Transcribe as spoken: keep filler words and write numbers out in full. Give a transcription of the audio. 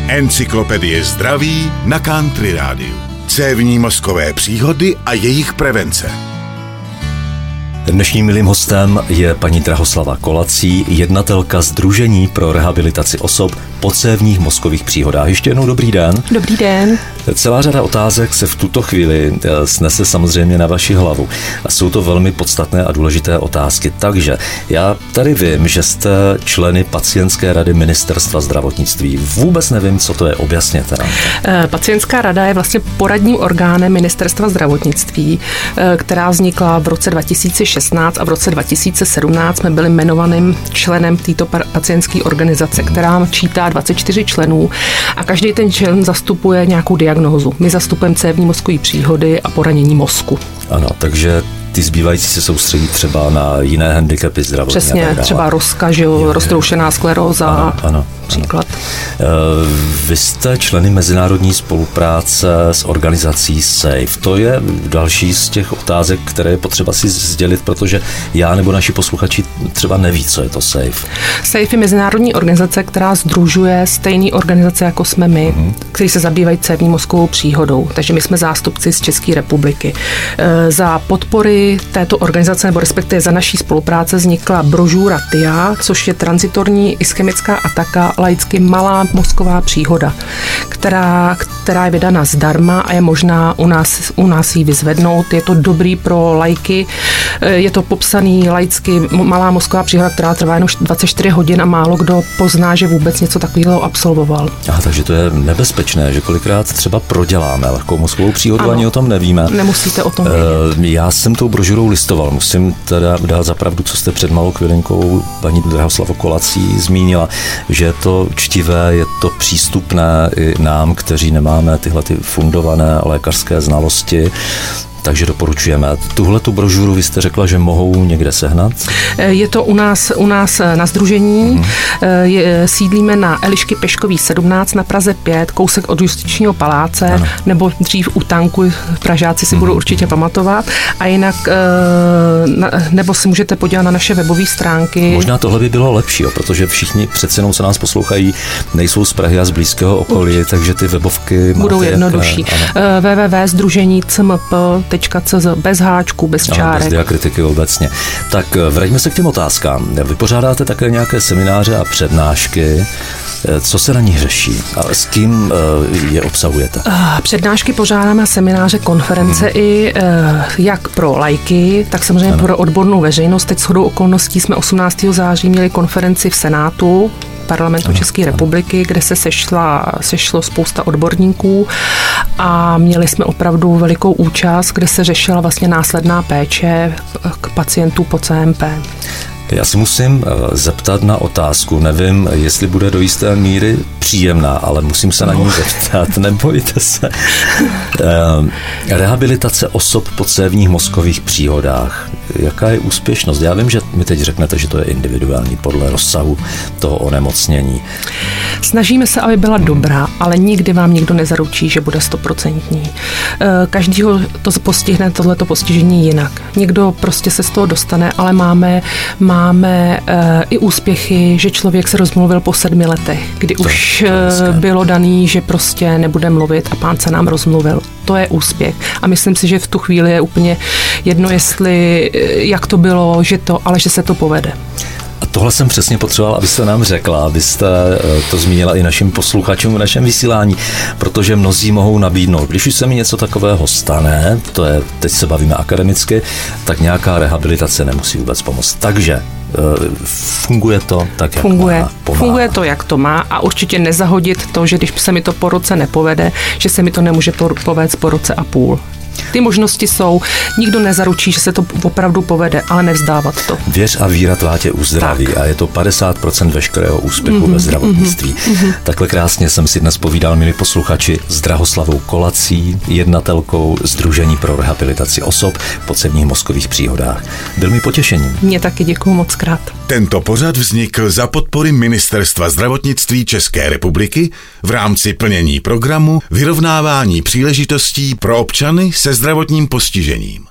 Encyklopedie zdraví na Country Rádiu. Cévní mozkové příhody a jejich prevence. Dnešním milým hostem je paní Drahoslava Kolací, jednatelka Sdružení pro rehabilitaci osob po cévních mozkových příhodách. Ještě jednou dobrý den. Dobrý den. Celá řada otázek se v tuto chvíli snese samozřejmě na vaši hlavu. A jsou to velmi podstatné a důležité otázky. Takže já tady vím, že jste členy pacientské rady Ministerstva zdravotnictví. Vůbec nevím, co to je. Objasněte nám. Pacientská rada je vlastně poradním orgánem Ministerstva zdravotnictví, která vznikla v roce dva tisíce šestnáct a v roce dva tisíce sedmnáct jsme byli jmenovaným členem této pacientské organizace, která čítá dvacet čtyři členů a každý ten člen zastupuje nějakou diagnózu. My zastupujeme cévní mozkové příhody a poranění mozku. Ano, takže ty zbývající se soustředí třeba na jiné handicapy zdravotní. Přesně, třeba rozka, že jo, roztroušená skleróza, ano, ano, příklad. Ano. Vy jste členy mezinárodní spolupráce s organizací SAFE. To je další z těch otázek, které je potřeba si sdělit, protože já nebo naši posluchači třeba neví, co je to SAFE. SAFE je mezinárodní organizace, která sdružuje stejné organizace, jako jsme my, mm-hmm. kteří se zabývají cévní mozkovou příhodou. Takže my jsme zástupci z České republiky. Za podpory této organizace, nebo respektive za naší spolupráce vznikla brožura T I A, což je transitorní ischemická ataka, laicky malá mozková příhoda, která, která je vydána zdarma a je možná u nás, u nás ji vyzvednout. Je to dobrý pro laiky, je to popsaný laicky malá mozková příhoda, která trvá jenom dvacet čtyři hodin a málo kdo pozná, že vůbec něco takového absolvoval. Aha, takže to je nebezpečné, že kolikrát třeba proděláme lehkou mozkovou příhodu, ano, ani o tom nevíme. Nemusíte o tom vědět. Uh, já jsem tou brožurou listoval. Musím teda dát za pravdu, co jste před malou chvilinkou paní Drahoslavo Kolací zmínila, že je to čtivé, je to přístupné i nám, kteří nemáme tyhle ty fundované lékařské znalosti. Takže doporučujeme. Tuhle tu brožuru vy jste řekla, že mohou někde sehnat? Je to u nás, u nás na sdružení. Mm. Je, sídlíme na Elišky Peškový sedmnáct na Praze pět, kousek od Justičního paláce, ano. Nebo dřív u tanku, Pražáci si mm. budou určitě pamatovat. A jinak, nebo si můžete podívat na naše webové stránky. Možná tohle by bylo lepší, jo, protože všichni přece jenom, co nás poslouchají, nejsou z Prahy a z blízkého okolí, Určitě. Takže ty webovky budou jednodušší. w w w tečka sdružení c m p tečka c z bez háčku, bez čárek. Bez diakritiky obecně. Tak vraťme se k těm otázkám. Vypořádáte také nějaké semináře a přednášky. Co se na nich řeší? A s kým je obsahujete? Přednášky pořádáme, semináře, konference hmm. i jak pro laiky, tak samozřejmě ano. pro odbornou veřejnost. Teď shodou okolností jsme osmnáctého září měli konferenci v Senátu Parlamentu ano, České ano. republiky, kde se sešla, sešlo spousta odborníků a měli jsme opravdu velikou účast, kde se řešila vlastně následná péče k pacientů po C M P. Já si musím zeptat na otázku, nevím, jestli bude do jisté míry příjemná, ale musím se na ní zeptat, nebojte se. Rehabilitace osob po cévních mozkových příhodách. Jaká je úspěšnost? Já vím, že mi teď řeknete, že to je individuální podle rozsahu toho onemocnění. Snažíme se, aby byla dobrá, ale nikdy vám nikdo nezaručí, že bude stoprocentní. Každýho to postihne tohleto postižení jinak. Někdo prostě se z toho dostane, ale máme, máme i úspěchy, že člověk se rozmluvil po sedmi letech, kdy to, už to bylo daný, že prostě nebude mluvit a pán se nám rozmluvil. To je úspěch. A myslím si, že v tu chvíli je úplně jedno, jestli, jak to bylo, že to, ale že se to povede. A tohle jsem přesně potřeboval, abyste nám řekla, abyste to zmínila i našim posluchačům v našem vysílání, protože mnozí mohou nabídnout, když už se mi něco takového stane, to je, teď se bavíme akademicky, tak nějaká rehabilitace nemusí vůbec pomoct. Takže funguje to tak, jak funguje, má, pomáhá. Funguje to, jak to má a určitě nezahodit to, že když se mi to po roce nepovede, že se mi to nemůže povést po roce a půl. Ty možnosti jsou, nikdo nezaručí, že se to opravdu povede, ale nevzdávat to. Věř a víra tvá tě uzdraví tak. A je to padesát procent veškerého úspěchu mm-hmm, ve zdravotnictví. Mm-hmm. Takhle krásně jsem si dnes povídal, milí posluchači, s Drahoslavou Kolací, jednatelkou Sdružení pro rehabilitaci osob po cévních mozkových příhodách. Byl mi potěšením. Mně taky, děkuju moc krát. Tento pořad vznikl za podpory Ministerstva zdravotnictví České republiky v rámci plnění programu Vyrovnávání příležitostí pro občany se zdravotním postižením.